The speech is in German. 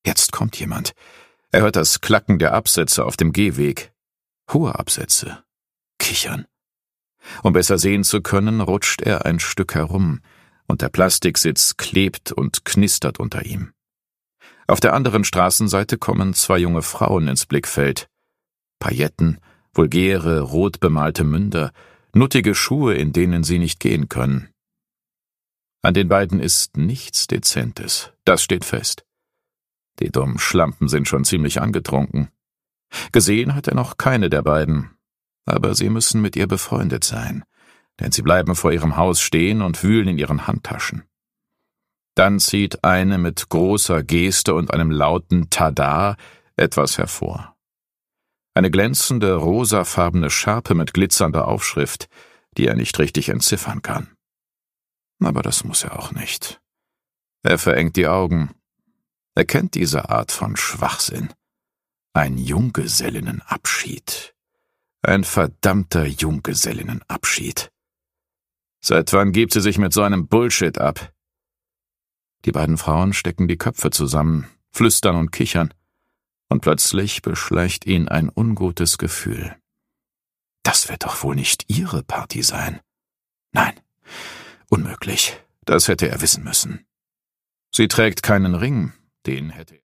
Jetzt kommt jemand. Er hört das Klacken der Absätze auf dem Gehweg. Hohe Absätze. Kichern. Um besser sehen zu können, rutscht er ein Stück herum, und der Plastiksitz klebt und knistert unter ihm. Auf der anderen Straßenseite kommen 2 junge Frauen ins Blickfeld. Pailletten, vulgäre, rot bemalte Münder, nuttige Schuhe, in denen sie nicht gehen können. An den beiden ist nichts Dezentes, das steht fest. Die dummen Schlampen sind schon ziemlich angetrunken. Gesehen hat er noch keine der beiden, aber sie müssen mit ihr befreundet sein, denn sie bleiben vor ihrem Haus stehen und wühlen in ihren Handtaschen. Dann zieht eine mit großer Geste und einem lauten Tada etwas hervor. Eine glänzende, rosafarbene Schärpe mit glitzernder Aufschrift, die er nicht richtig entziffern kann. Aber das muss er auch nicht. Er verengt die Augen. Er kennt diese Art von Schwachsinn. Ein Junggesellinnenabschied. Ein verdammter Junggesellinnenabschied. Seit wann gibt sie sich mit so einem Bullshit ab? Die beiden Frauen stecken die Köpfe zusammen, flüstern und kichern, und plötzlich beschleicht ihn ein ungutes Gefühl. Das wird doch wohl nicht ihre Party sein. Nein, unmöglich, das hätte er wissen müssen. Sie trägt keinen Ring, den hätte